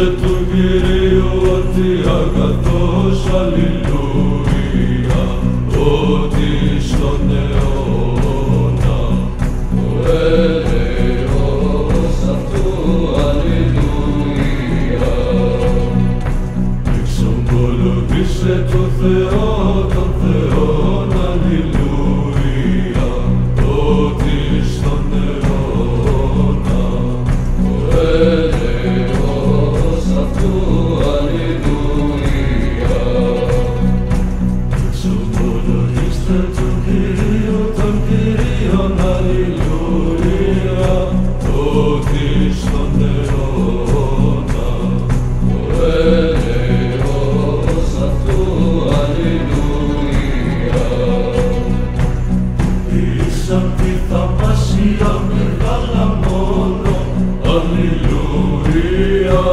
Ίσε του Κυρίου ότι αγαθός, αλληλούια, ότι στον αιώνα ο έλεος αυτού, αλληλούια. Εξομολογήσε το Θεό, τον Θεόν, αλληλούια, ότι στον αιώνα ο έλεος αυτού, αλληλούια. Εξομολογήστε τον Κύριο, τον Κύριον, αλληλούια, ότι στον αιώνα ο έλεος αυτού, αλληλούια. Ήσαν τη θαυμασία μεγάλα μόνο, αλληλούια.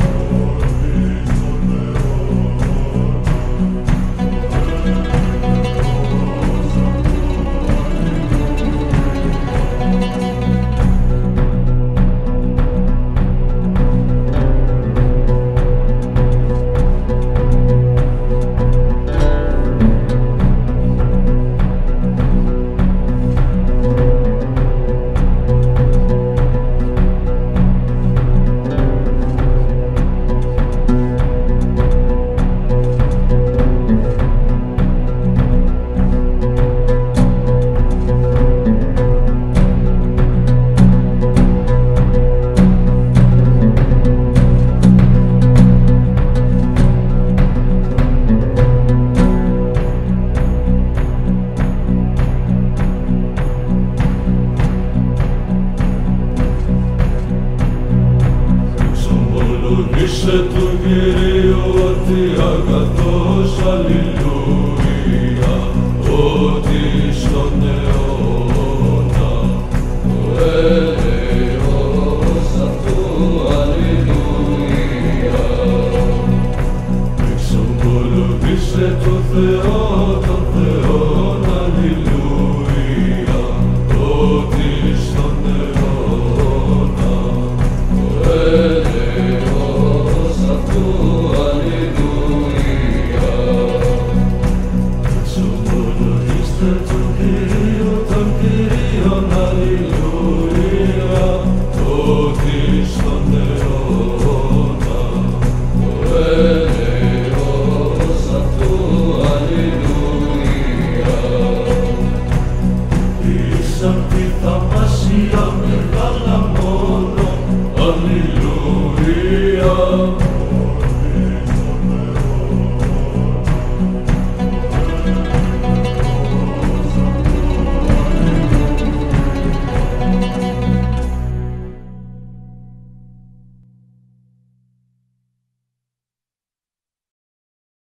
Εξομολογήσε του Κυρίου ότι αγαθός, αλληλούια, ότι στον αιώνα ο έλεος αυτού, αλληλούια. Εξομολογήσε το Θεό, τον Θεόν, αλληλούια, ότι στον αιώνα ο έλεος αυτού, αλληλούια. Εξομολογήστε τον Κύριο, τον Κύριον, αλληλούια, ότι στον αιώνα ο έλεος αυτού, αλληλούια. Ήσαν τη θαυμασία